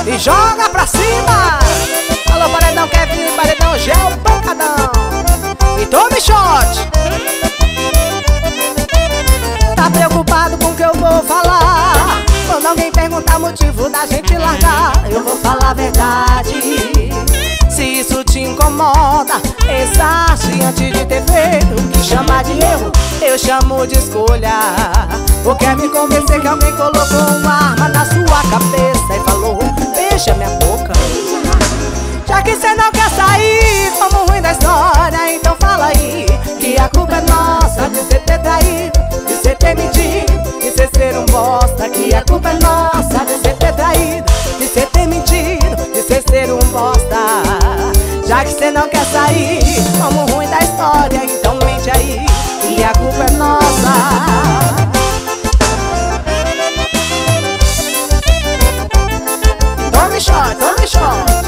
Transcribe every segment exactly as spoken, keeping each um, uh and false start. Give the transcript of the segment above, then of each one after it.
e joga pra cima. Alô, paredão Kevin, paredão Gel, pancadão. E tome shot. Tá preocupado com o que eu vou falar? Quando alguém perguntar o motivo da gente largar, eu vou falar a verdade. Se isso te incomoda, pensasse antes de ter feito. O que chamar de erro, eu chamo de escolha. Ou quer me convencer que alguém colocou uma arma na sua cabeça e falou, beija minha boca. Já que cê não quer sair como ruim da história, então fala aí que a culpa é nossa de cê ter traído, de cê ter mentido, de cê ser um bosta. Que a culpa é nossa de cê ter traído, de cê ter mentido, de cê ser um bosta. Já que cê não quer sair como ruim da história, então mente aí que a culpa é nossa. Tome shot, tome shot.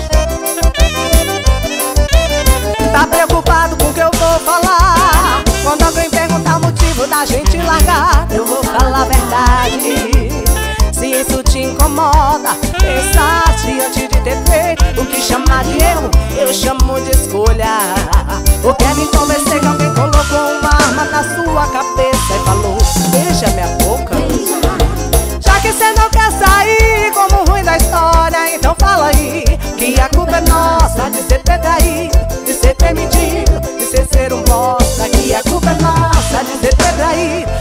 Tá preocupado com o que eu vou falar? Quando alguém perguntar o motivo da gente largar, eu vou falar a verdade. Se isso te incomoda, pensaste antes de ter feito. O que chamar de erro, eu chamo de escolha. Ou quer me convencer que alguém colocou uma arma na sua cabeça e falou, beija minha boca. Já que cê não quer sair como ruim da história, então fala aí que a culpa é nossa de cê ter traído, de cê ter mentido, de cê ser um bosta. Que a culpa é nossa de cê ter traído,